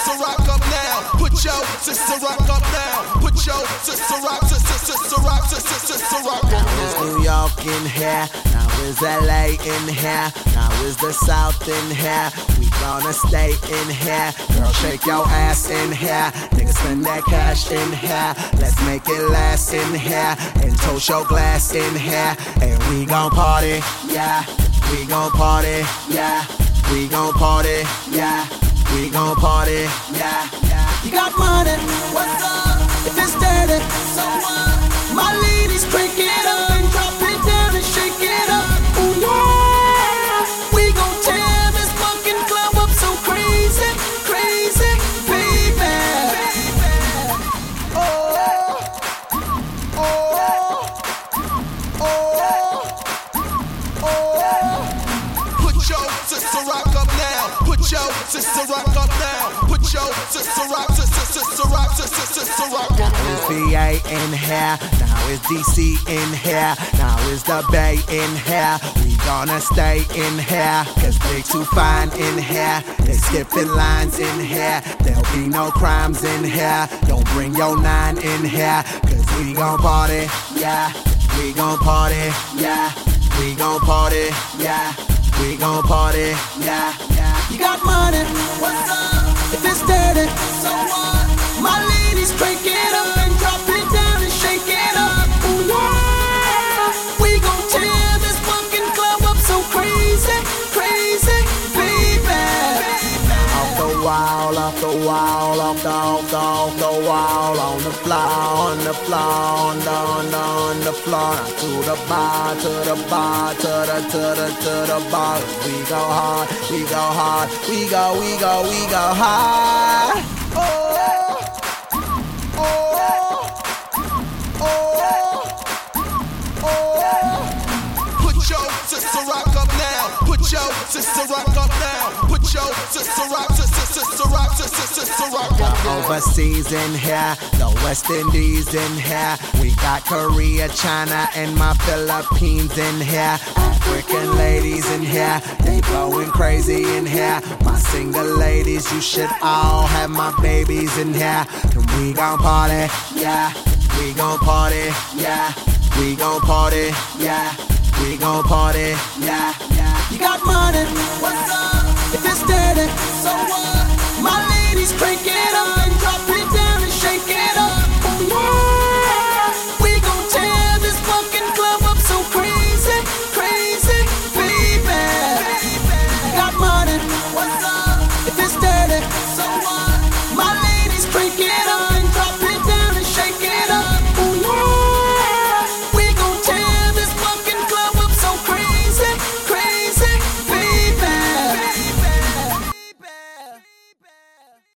rock up now. Put your sister rock up now. Put your sister rock, sister rock, sister rock. Now is New York in here, now is LA in here, now is the South in here. We gonna stay in here. Girl, shake your ass in here. Niggas spend that cash in here. Let's make it last in here. And toast your glass in here. And we gon' party, yeah. We gon' party, yeah. We gon' party, yeah. We gon' party, yeah, yeah. You got money, what's up? If it's dirty, so what? My ladies, crank it up and drop it down and shake it up. Ooh yeah, we gon' tear this fucking club up so crazy, crazy, baby. Oh, oh, oh, oh. Put your sister rock up now. Put your sister rock up now. Put your sister rock, sister rock, sister rock. Now is VA in here, now is DC in here, now is the Bay in here. We gonna stay in here, cause they too fine in here. They skipping lines in here, there'll be no crimes in here. Don't bring your 9 in here, cause we gon' party, yeah. We gon' party, yeah. We gon' party, yeah. We gon' party, yeah, yeah. You got money, what's up? If it's dirty, so what? My ladies, crank it up and drop it down and shake it up. Ooh yeah, we gon' tear this fucking club up so crazy, crazy, baby. Off the wall, off the wall, off the wall, on the floor, on the floor, on the floor, to the bar, to the bar, to the bar. We go hard, we go hard, we go hard. Oh, oh, oh, oh. Put your sister rock up now. Put your sister rock up now. Put your sister rock, sister rock, sister rock. The overseas in here, the West Indies in here. We got Korea, China, and my Philippines in here. African ladies in here, they blowing crazy in here. My single ladies, you should all have my babies in here. And we gon' party, yeah. We gon' party, yeah. We gon' party, yeah. We gon' party, yeah, yeah. You got money, what's up? If it's dirty, so what?